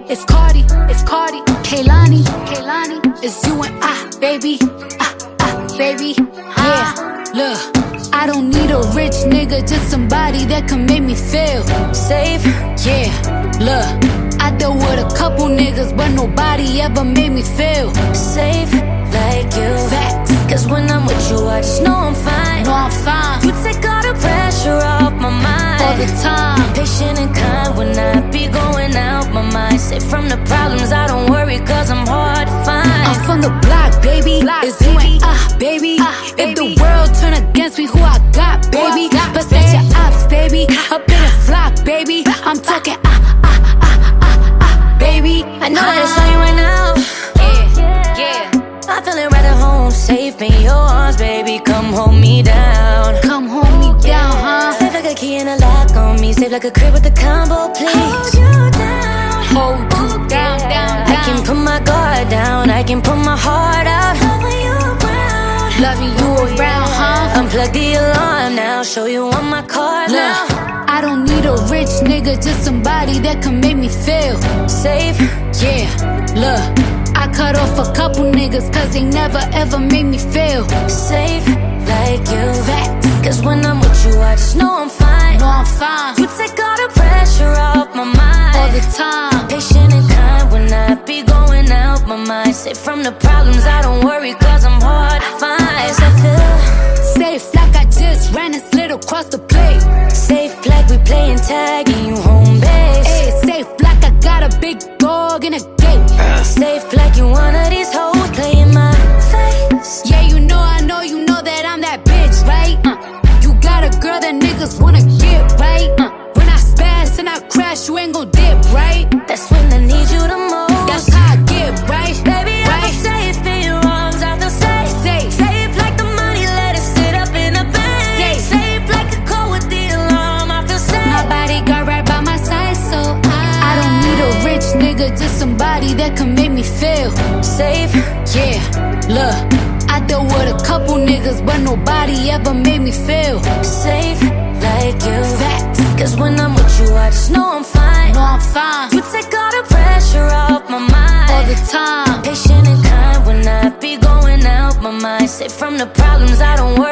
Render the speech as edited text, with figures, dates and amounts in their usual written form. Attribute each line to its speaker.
Speaker 1: It's Cardi, Kehlani, it's you and I, baby, baby, yeah. Look, I don't need a rich nigga, just somebody that can make me feel safe, yeah. Look, I dealt with a couple niggas, but nobody ever made me feel
Speaker 2: safe like you.
Speaker 1: Facts.
Speaker 2: Cause when I'm with you, I just know I'm fine.
Speaker 1: No, I'm fine.
Speaker 2: You take all the pressure off my mind.
Speaker 1: All the time.
Speaker 2: Patient and kind when I be going out my mind. Safe from the problems, I don't worry cause I'm hard to find.
Speaker 1: I'm from the block, baby. It's you and I, baby. If the world turn against me, who I got, baby? Possess your ops, baby. Up in a flock, baby. I'm talking baby.
Speaker 2: I know that it's on you right now.
Speaker 1: Yeah.
Speaker 2: I'm feeling right at home, safe in your arms, baby. Come hold me down.
Speaker 1: Come hold me down, huh?
Speaker 2: Safe like a key and a lock on me. Safe like a crib with a combo, please. Hold you down.
Speaker 1: Hold you down.
Speaker 2: I can put my guard down. I can put my heart out. Loving you around.
Speaker 1: Loving you around, huh?
Speaker 2: Unplug the alarm now. Show you on my car now.
Speaker 1: I don't need a rich nigga, just somebody that can make me feel
Speaker 2: safe,
Speaker 1: yeah. Look, I cut off a couple niggas cause they never ever made me feel
Speaker 2: safe like you.
Speaker 1: Facts.
Speaker 2: Cause when I'm with you, I just know I'm fine.
Speaker 1: No, I'm fine.
Speaker 2: You take all the pressure off my mind.
Speaker 1: All the time.
Speaker 2: Patient and kind when I be going out my mind. Safe from the problems, I don't worry cause I'm hard to find. I feel
Speaker 1: safe like I just ran and slid across the plate.
Speaker 2: Safe like we playing tag and you home base.
Speaker 1: Hey, safe like I got a big dog in a gate.
Speaker 2: Safe like you one of these hoes playing my face.
Speaker 1: Yeah, you know that I'm that bitch, right? You got a girl that niggas wanna get, right? When I spaz and I crash, you ain't gon' dip, right?
Speaker 2: That's when I need you the most.
Speaker 1: That's how I get, right?
Speaker 2: Baby, I feel safe in your arms, I feel safe. Safe like the money, let it sit up in the bank. Safe like a call with the alarm, I feel safe.
Speaker 1: My bodyguard right by my side, so I don't need a rich nigga, just somebody that can make me feel
Speaker 2: safe,
Speaker 1: yeah. Look, I dealt with a couple niggas, but nobody ever made me feel
Speaker 2: safe like you.
Speaker 1: Facts.
Speaker 2: Cause when I'm with you, I just know I'm fine.
Speaker 1: No, I'm fine.
Speaker 2: You take all the pressure off my mind.
Speaker 1: All the time.
Speaker 2: Patient and kind when I be going out my mind. Safe from the problems, I don't worry